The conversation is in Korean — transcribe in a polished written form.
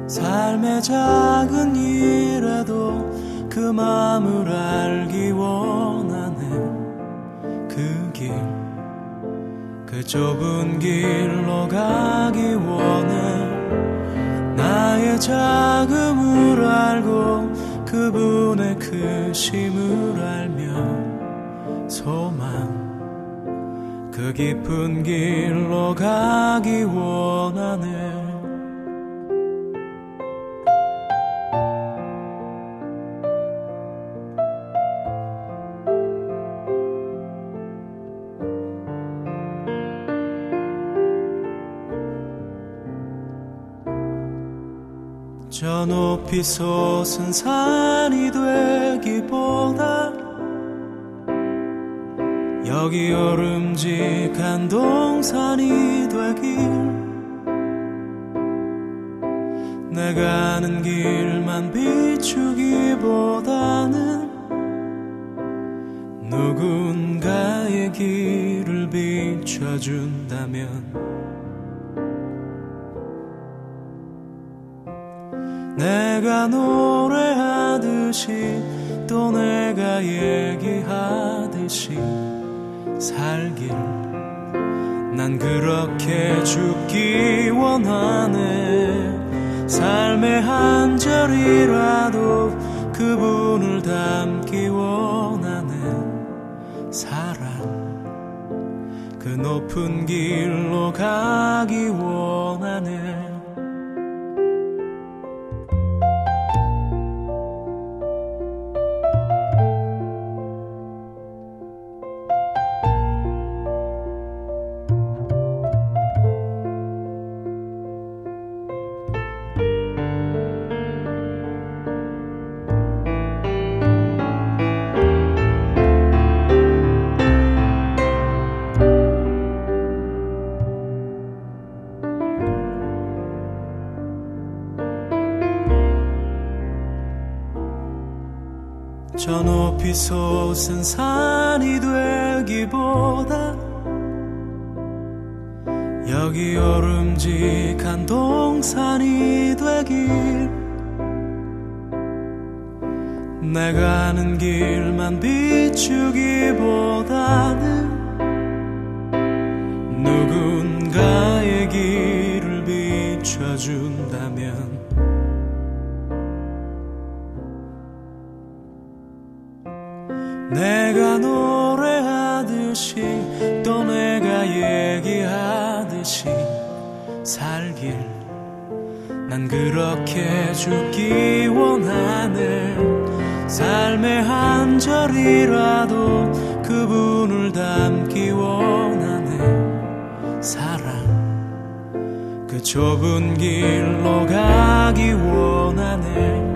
삶의 작은 일에도 그 마음을 알기 원하네. 그 길, 그 좁은 길로 가기 원해. 나의 작음을 알고 그분의 크심을 알며 소망, 그 깊은 길로 가기 원하네. 저 높이 솟은 산이 되기보다 여기 오름직한 동산이 되길, 내가 아는 길만 비추기보다는 누군가의 길을 비춰준다면 내가 노래하듯이 또 내가 얘기하듯이 살길, 난 그렇게 죽기 원하네. 삶의 한 절이라도 그분을 담기 원하네. 사랑, 그 높은 길로 가기 원하네. 저 높이 솟은 산이 되기보다 여기 오름직한 동산이 되길, 내가 아는 길만 비추기보다는 누군가의 길을 비춰준다면 내가 노래하듯이 또 내가 얘기하듯이 살길, 난 그렇게 죽기 원하네. 삶의 한 절이라도 그분을 담기 원하네. 사랑, 그 좁은 길로 가기 원하네.